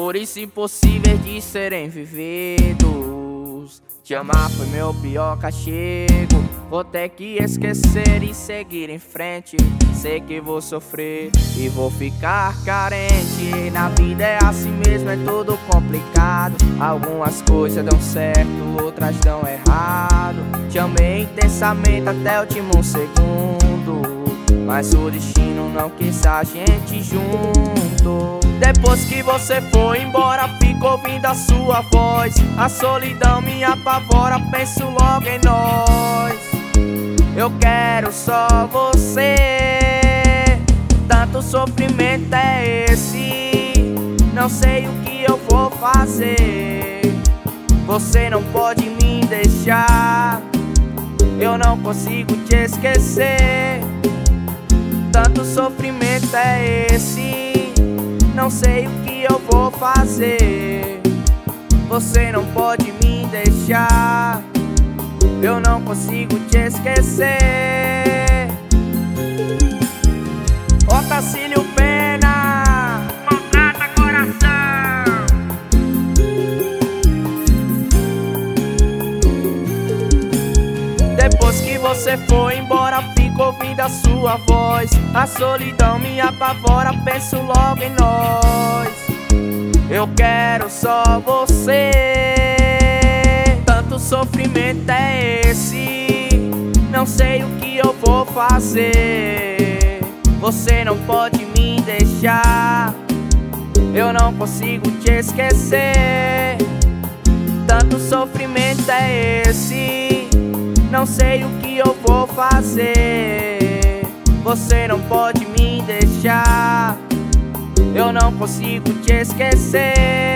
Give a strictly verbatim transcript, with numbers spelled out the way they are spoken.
Amores impossíveis de serem vividos. Te amar foi meu pior castigo. Vou ter que esquecer e seguir em frente. Sei que vou sofrer e vou ficar carente. Na vida é assim mesmo, é tudo complicado. Algumas coisas dão certo, outras dão errado. Te amei intensamente até o último segundo, mas o destino não quis a gente junto. Depois que você foi embora, fico ouvindo a sua voz. A solidão me apavora, penso logo em nós. Eu quero só você. Tanto sofrimento é esse, não sei o que eu vou fazer. Você não pode me deixar, eu não consigo te esquecer. Tanto sofrimento é esse, não sei o que eu vou fazer. Você não pode me deixar, eu não consigo te esquecer. Otacílio Pena, maltrata coração. Depois que você foi embora, fico ouvindo a sua voz. A solidão me apavora, penso logo em nós. Eu quero só você. Tanto sofrimento é esse, não sei o que eu vou fazer. Você não pode me deixar, eu não consigo te esquecer. Tanto sofrimento é esse, não sei o que eu vou fazer. Você não pode me deixar, eu não consigo te esquecer.